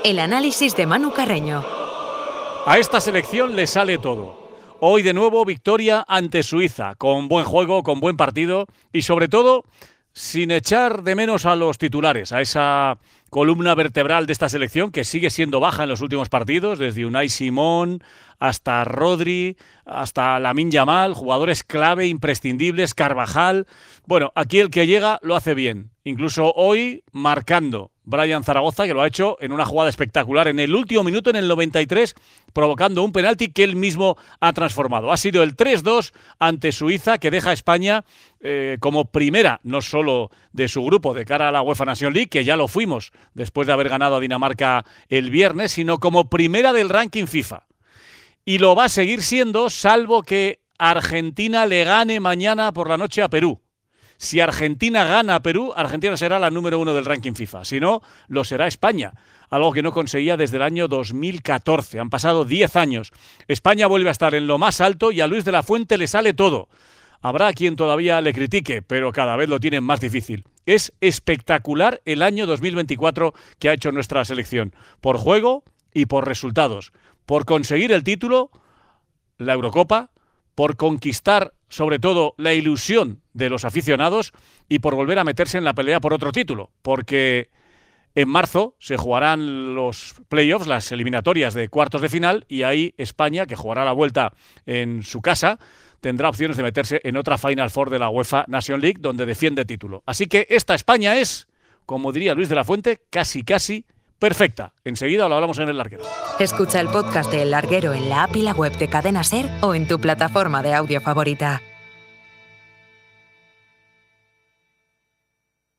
El análisis de Manu Carreño. A esta selección le sale todo. Hoy de nuevo victoria ante Suiza, con buen juego, con buen partido y sobre todo sin echar de menos a los titulares, a esa columna vertebral de esta selección que sigue siendo baja en los últimos partidos, desde Unai Simón hasta Rodri, hasta Lamine Yamal, jugadores clave, imprescindibles, Carvajal. Bueno, aquí el que llega lo hace bien, incluso hoy marcando Brian Zaragoza, que lo ha hecho en una jugada espectacular en el último minuto, en el 93, provocando un penalti que él mismo ha transformado. Ha sido el 3-2 ante Suiza, que deja a España como primera, no solo de su grupo de cara a la UEFA Nations League, que ya lo fuimos después de haber ganado a Dinamarca el viernes, sino como primera del ranking FIFA. Y lo va a seguir siendo, salvo que Argentina le gane mañana por la noche a Perú. Si Argentina gana a Perú, Argentina será la número 1 del ranking FIFA. Si no, lo será España, algo que no conseguía desde el año 2014. Han pasado 10 años. España vuelve a estar en lo más alto y a Luis de la Fuente le sale todo. Habrá quien todavía le critique, pero cada vez lo tienen más difícil. Es espectacular el año 2024 que ha hecho nuestra selección, por juego y por resultados, por conseguir el título, la Eurocopa, por conquistar sobre todo la ilusión de los aficionados y por volver a meterse en la pelea por otro título, porque en marzo se jugarán los playoffs, las eliminatorias de cuartos de final, y ahí España, que jugará la vuelta en su casa, tendrá opciones de meterse en otra Final Four de la UEFA Nations League, donde defiende título. Así que esta España es, como diría Luis de la Fuente, casi perfecta. Enseguida lo hablamos en El Larguero. Escucha el podcast de El Larguero en la app y la web de Cadena SER o en tu plataforma de audio favorita.